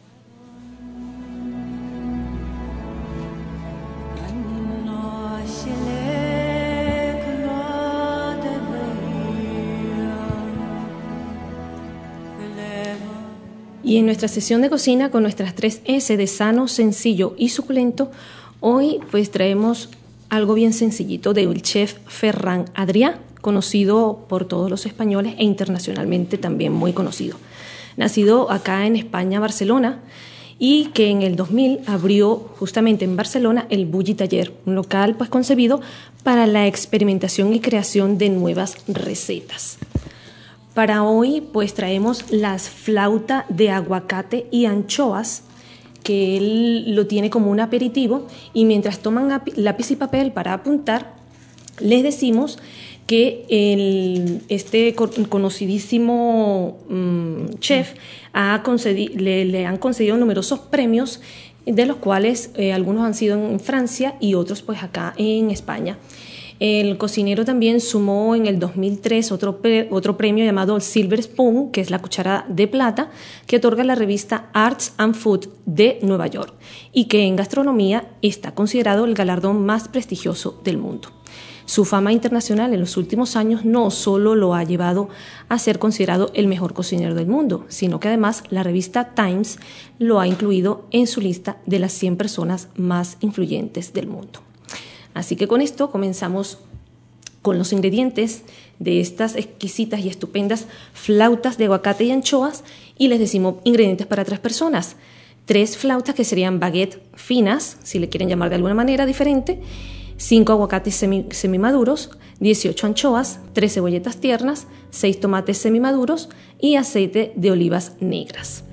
Y en nuestra sesión de cocina con nuestras 3 S de sano, sencillo y suculento, hoy pues traemos algo bien sencillito del chef Ferran Adrià, conocido por todos los españoles e internacionalmente también muy conocido. Nacido acá en España, Barcelona, y que en el 2000 abrió justamente en Barcelona el Bulli Taller, un local pues concebido para la experimentación y creación de nuevas recetas. Para hoy pues traemos las flautas de aguacate y anchoas, que él lo tiene como un aperitivo, y mientras toman lápiz y papel para apuntar, les decimos que este conocidísimo chef le han concedido numerosos premios, de los cuales algunos han sido en Francia y otros pues acá en España. El cocinero también sumó en el 2003 otro premio llamado Silver Spoon, que es la cuchara de plata, que otorga la revista Arts and Food de Nueva York y que en gastronomía está considerado el galardón más prestigioso del mundo. Su fama internacional en los últimos años no solo lo ha llevado a ser considerado el mejor cocinero del mundo, sino que además la revista Times lo ha incluido en su lista de las 100 personas más influyentes del mundo. Así que con esto comenzamos con los ingredientes de estas exquisitas y estupendas flautas de aguacate y anchoas, y les decimos ingredientes para 3 personas. 3 flautas que serían baguettes finas, si le quieren llamar de alguna manera diferente, 5 aguacates semimaduros, 18 anchoas, 3 cebolletas tiernas, 6 tomates semimaduros y aceite de olivas negras.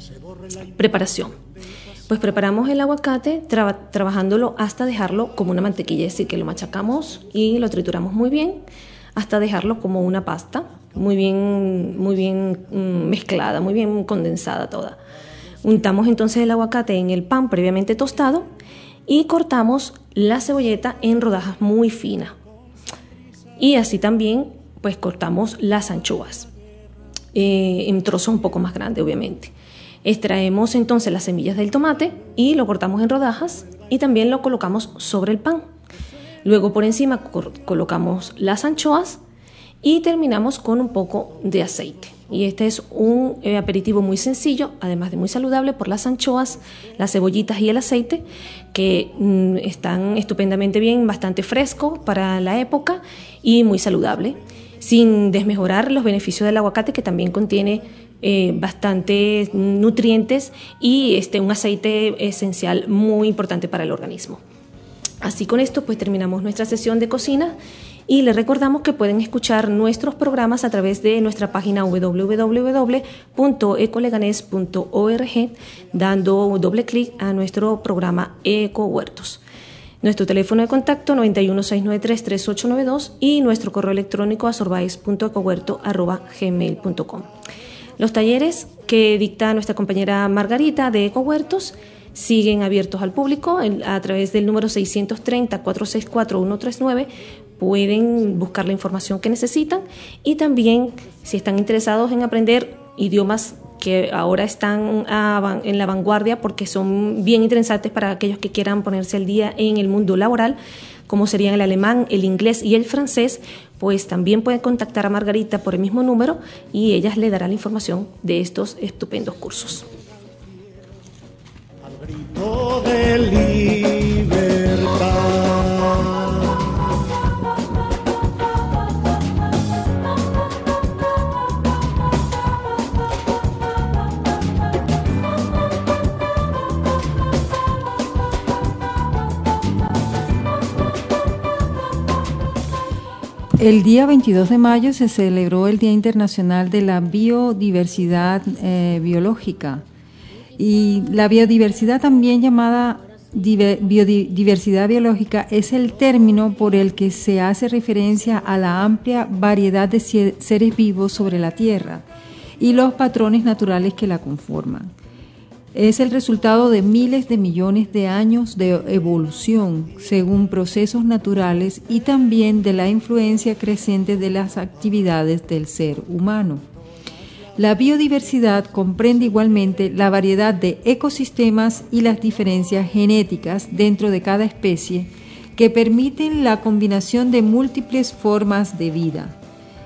Preparación. Pues preparamos el aguacate trabajándolo hasta dejarlo como una mantequilla, es decir, que lo machacamos y lo trituramos muy bien hasta dejarlo como una pasta, muy bien mezclada, muy bien condensada toda. Untamos entonces el aguacate en el pan previamente tostado y cortamos la cebolleta en rodajas muy finas. Y así también pues cortamos las anchoas en trozos un poco más grandes, obviamente. Extraemos entonces las semillas del tomate y lo cortamos en rodajas y también lo colocamos sobre el pan. Luego por encima colocamos las anchoas y terminamos con un poco de aceite. Y este es un aperitivo muy sencillo, además de muy saludable por las anchoas, las cebollitas y el aceite, que están estupendamente bien, bastante fresco para la época y muy saludable, sin desmejorar los beneficios del aguacate, que también contiene bastantes nutrientes y un aceite esencial muy importante para el organismo. Así con esto pues terminamos nuestra sesión de cocina y les recordamos que pueden escuchar nuestros programas a través de nuestra página www.ecoleganes.org dando doble clic a nuestro programa Eco Huertos. Nuestro teléfono de contacto 916933892 y nuestro correo electrónico asorbais.ecohuerto@gmail.com. Los talleres que dicta nuestra compañera Margarita de Eco Huertos siguen abiertos al público a través del número 630-464-139. Pueden buscar la información que necesitan y también si están interesados en aprender idiomas que ahora están en la vanguardia porque son bien interesantes para aquellos que quieran ponerse al día en el mundo laboral, como serían el alemán, el inglés y el francés, pues también pueden contactar a Margarita por el mismo número y ella le dará la información de estos estupendos cursos. Al grito de libertad. El día 22 de mayo se celebró el Día Internacional de la Biodiversidad Biológica. Y la biodiversidad, también llamada biodiversidad biológica, es el término por el que se hace referencia a la amplia variedad de seres vivos sobre la Tierra y los patrones naturales que la conforman. Es el resultado de miles de millones de años de evolución según procesos naturales y también de la influencia creciente de las actividades del ser humano. La biodiversidad comprende igualmente la variedad de ecosistemas y las diferencias genéticas dentro de cada especie que permiten la combinación de múltiples formas de vida.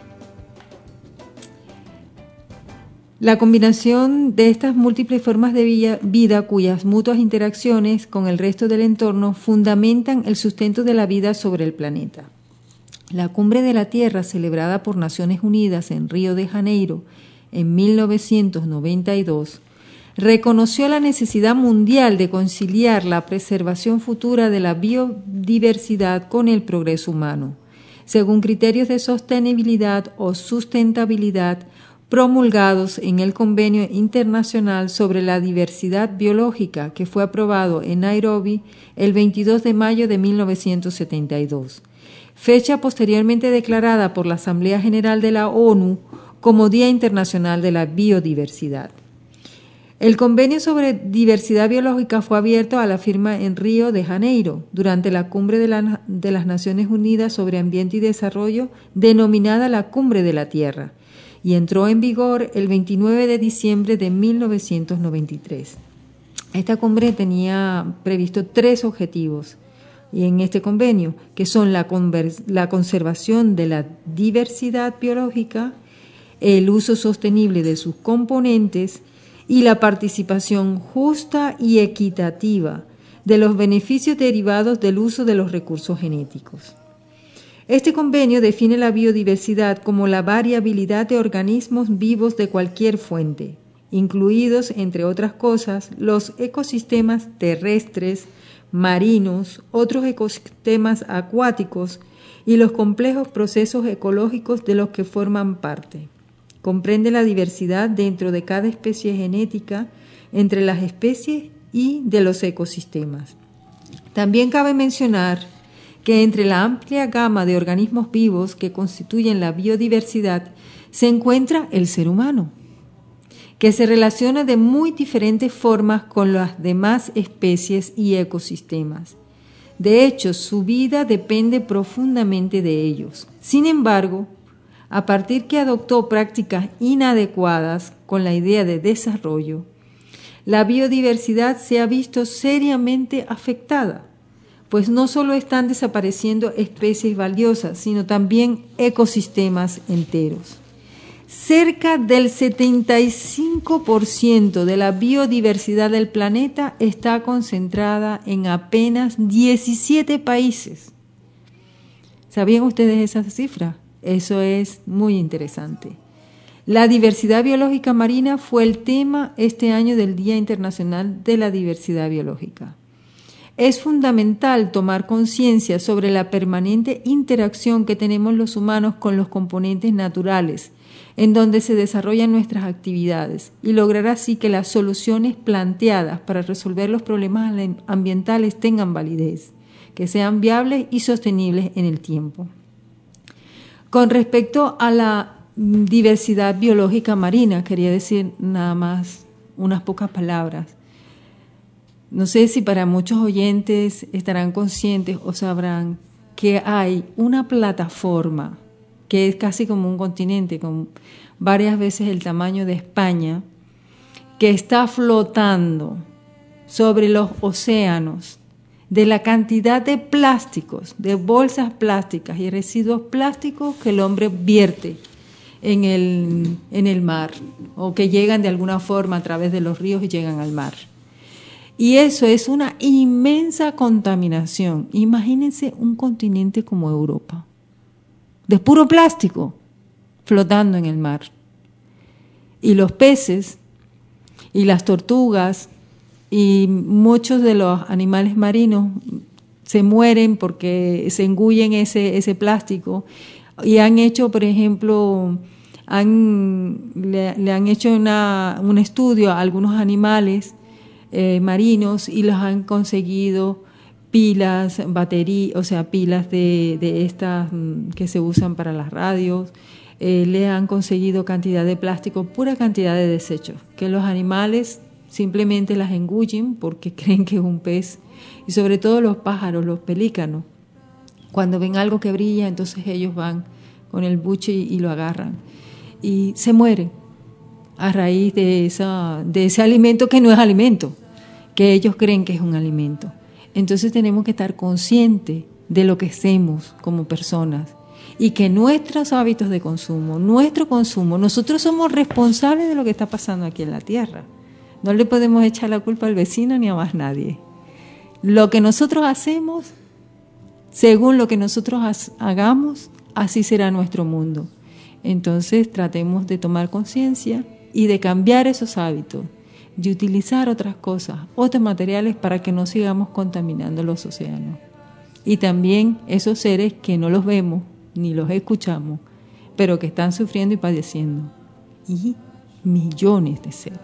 La combinación de estas múltiples formas de vida cuyas mutuas interacciones con el resto del entorno fundamentan el sustento de la vida sobre el planeta. La Cumbre de la Tierra, celebrada por Naciones Unidas en Río de Janeiro en 1992, reconoció la necesidad mundial de conciliar la preservación futura de la biodiversidad con el progreso humano, según criterios de sostenibilidad o sustentabilidad promulgados en el Convenio Internacional sobre la Diversidad Biológica, que fue aprobado en Nairobi el 22 de mayo de 1972, fecha posteriormente declarada por la Asamblea General de la ONU como Día Internacional de la Biodiversidad. El convenio sobre diversidad biológica fue abierto a la firma en Río de Janeiro durante la Cumbre de las Naciones Unidas sobre Ambiente y Desarrollo, denominada la Cumbre de la Tierra, y entró en vigor el 29 de diciembre de 1993. Esta cumbre tenía previsto 3 objetivos en este convenio, que son la conservación de la diversidad biológica, el uso sostenible de sus componentes y la participación justa y equitativa de los beneficios derivados del uso de los recursos genéticos. Este convenio define la biodiversidad como la variabilidad de organismos vivos de cualquier fuente, incluidos, entre otras cosas, los ecosistemas terrestres, marinos, otros ecosistemas acuáticos y los complejos procesos ecológicos de los que forman parte. Comprende la diversidad dentro de cada especie genética entre las especies y de los ecosistemas. También cabe mencionar que entre la amplia gama de organismos vivos que constituyen la biodiversidad se encuentra el ser humano, que se relaciona de muy diferentes formas con las demás especies y ecosistemas. De hecho, su vida depende profundamente de ellos. Sin embargo, a partir que adoptó prácticas inadecuadas con la idea de desarrollo, la biodiversidad se ha visto seriamente afectada, pues no solo están desapareciendo especies valiosas, sino también ecosistemas enteros. Cerca del 75% de la biodiversidad del planeta está concentrada en apenas 17 países. ¿Sabían ustedes esa cifra? Eso es muy interesante. La diversidad biológica marina fue el tema este año del Día Internacional de la Diversidad Biológica. Es fundamental tomar conciencia sobre la permanente interacción que tenemos los humanos con los componentes naturales, en donde se desarrollan nuestras actividades, y lograr así que las soluciones planteadas para resolver los problemas ambientales tengan validez, que sean viables y sostenibles en el tiempo. Con respecto a la diversidad biológica marina, quería decir nada más unas pocas palabras. No sé si para muchos oyentes estarán conscientes o sabrán que hay una plataforma que es casi como un continente, con varias veces el tamaño de España, que está flotando sobre los océanos, de la cantidad de plásticos, de bolsas plásticas y residuos plásticos que el hombre vierte en el mar, o que llegan de alguna forma a través de los ríos y llegan al mar. Y eso es una inmensa contaminación. Imagínense un continente como Europa, de puro plástico, flotando en el mar. Y los peces y las tortugas y muchos de los animales marinos se mueren porque se engullen ese plástico. Y han hecho, por ejemplo, le han hecho un estudio a algunos animales marinos y los han conseguido pilas, baterías, o sea, pilas de estas que se usan para las radios. Le han conseguido cantidad de plástico, pura cantidad de desechos, que los animales simplemente las engullen porque creen que es un pez. Y sobre todo los pájaros, los pelícanos, cuando ven algo que brilla, entonces ellos van con el buche y lo agarran. Y se mueren a raíz de ese alimento que no es alimento, que ellos creen que es un alimento. Entonces tenemos que estar conscientes de lo que hacemos como personas y que nuestros hábitos de consumo, nosotros somos responsables de lo que está pasando aquí en la Tierra. No le podemos echar la culpa al vecino ni a más nadie. Lo que nosotros hacemos, según lo que nosotros hagamos, así será nuestro mundo. Entonces tratemos de tomar conciencia y de cambiar esos hábitos, de utilizar otras cosas, otros materiales para que no sigamos contaminando los océanos. Y también esos seres que no los vemos ni los escuchamos, pero que están sufriendo y padeciendo. Y millones de seres.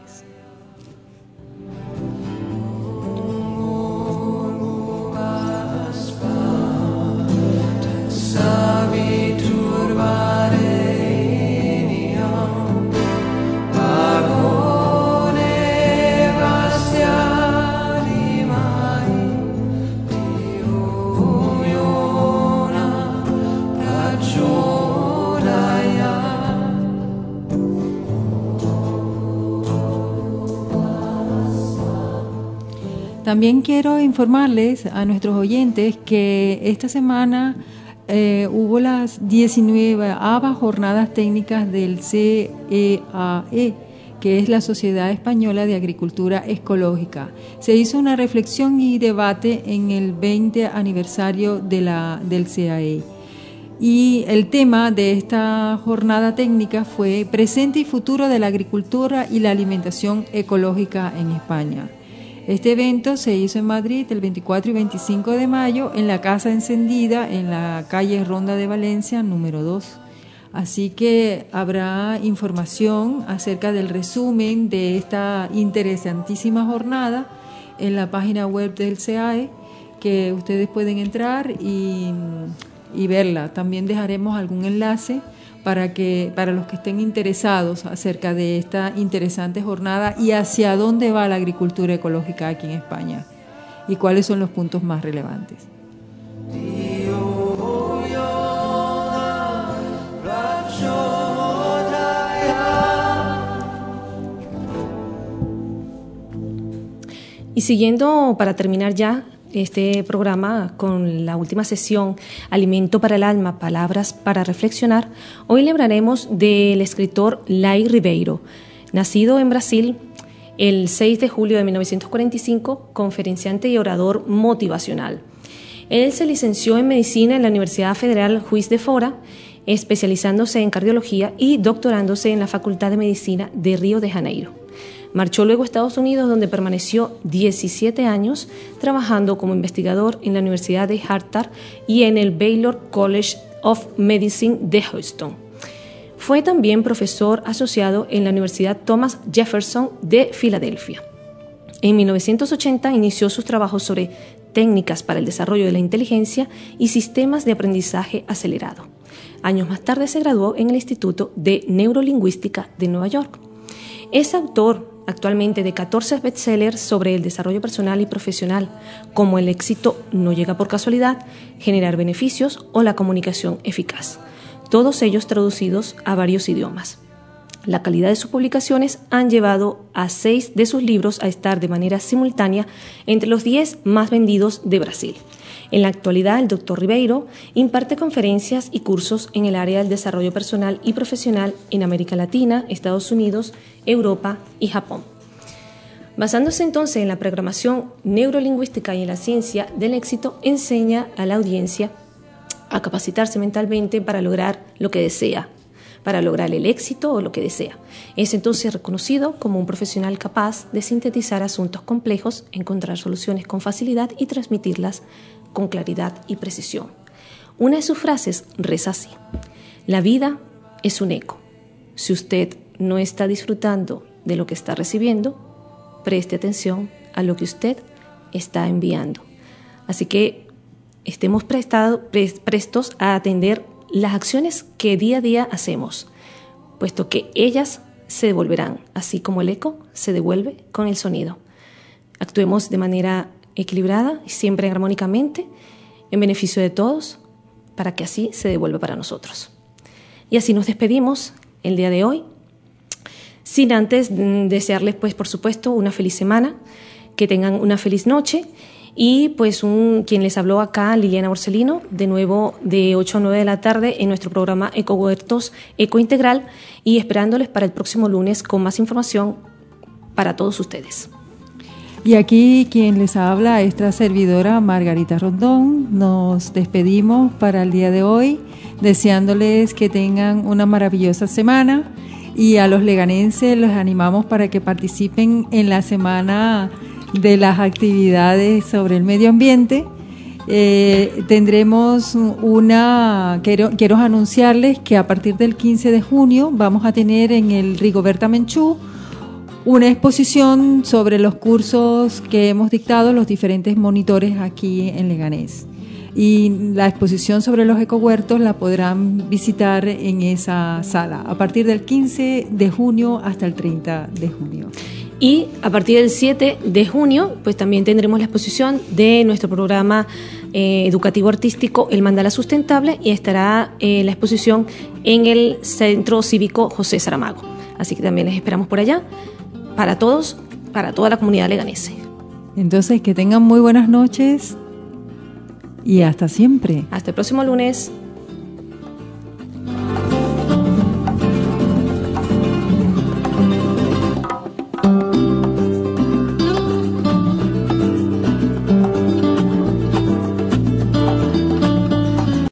También quiero informarles a nuestros oyentes que esta semana hubo las 19ª jornadas técnicas del CEAE, que es la Sociedad Española de Agricultura Ecológica. Se hizo una reflexión y debate en el 20 aniversario del CEAE. Y el tema de esta jornada técnica fue Presente y futuro de la agricultura y la alimentación ecológica en España. Este evento se hizo en Madrid el 24 y 25 de mayo en la Casa Encendida, en la calle Ronda de Valencia, número 2. Así que habrá información acerca del resumen de esta interesantísima jornada en la página web del CAE, que ustedes pueden entrar y verla. También dejaremos algún enlace para los que estén interesados acerca de esta interesante jornada y hacia dónde va la agricultura ecológica aquí en España y cuáles son los puntos más relevantes. Y siguiendo, para terminar ya este programa con la última sesión, Alimento para el Alma, Palabras para Reflexionar, hoy le hablaremos del escritor Lai Ribeiro, nacido en Brasil el 6 de julio de 1945, conferenciante y orador motivacional. Él se licenció en Medicina en la Universidad Federal Juiz de Fora, especializándose en cardiología y doctorándose en la Facultad de Medicina de Río de Janeiro. Marchó luego a Estados Unidos, donde permaneció 17 años trabajando como investigador en la Universidad de Harvard y en el Baylor College of Medicine de Houston. Fue también profesor asociado en la Universidad Thomas Jefferson de Filadelfia. En 1980 inició sus trabajos sobre técnicas para el desarrollo de la inteligencia y sistemas de aprendizaje acelerado. Años más tarde se graduó en el Instituto de Neurolingüística de Nueva York. Es autor actualmente de 14 bestsellers sobre el desarrollo personal y profesional, como El éxito no llega por casualidad, Generar beneficios o La comunicación eficaz, todos ellos traducidos a varios idiomas. La calidad de sus publicaciones han llevado a 6 de sus libros a estar de manera simultánea entre los 10 más vendidos de Brasil. En la actualidad, el Dr. Ribeiro imparte conferencias y cursos en el área del desarrollo personal y profesional en América Latina, Estados Unidos, Europa y Japón. Basándose entonces en la programación neurolingüística y en la ciencia del éxito, enseña a la audiencia a capacitarse mentalmente para lograr lo que desea, para lograr el éxito o lo que desea. Es entonces reconocido como un profesional capaz de sintetizar asuntos complejos, encontrar soluciones con facilidad y transmitirlas con claridad y precisión. Una de sus frases reza así: la vida es un eco. Si usted no está disfrutando de lo que está recibiendo, preste atención a lo que usted está enviando. Así que estemos prestos a atender las acciones que día a día hacemos, puesto que ellas se devolverán, así como el eco se devuelve con el sonido. Actuemos de manera equilibrada y siempre armónicamente, en beneficio de todos, para que así se devuelva para nosotros. Y así nos despedimos el día de hoy, sin antes desearles, pues, por supuesto, una feliz semana, que tengan una feliz noche. Y pues quien les habló acá, Liliana Borsellino, de nuevo de 8 a 9 de la tarde en nuestro programa Ecohuertos Eco Integral, y esperándoles para el próximo lunes con más información para todos ustedes. Y aquí quien les habla es la servidora Margarita Rondón. Nos despedimos para el día de hoy, deseándoles que tengan una maravillosa semana, y a los leganenses los animamos para que participen en la semana de las actividades sobre el medio ambiente. Tendremos quiero anunciarles que a partir del 15 de junio vamos a tener en el Rigoberta Menchú una exposición sobre los cursos que hemos dictado los diferentes monitores aquí en Leganés. Y la exposición sobre los ecohuertos la podrán visitar en esa sala a partir del 15 de junio hasta el 30 de junio. Y a partir del 7 de junio, pues también tendremos la exposición de nuestro programa educativo artístico El Mandala Sustentable, y estará la exposición en el Centro Cívico José Saramago. Así que también les esperamos por allá, para todos, para toda la comunidad leganense. Entonces, que tengan muy buenas noches y hasta siempre. Hasta el próximo lunes.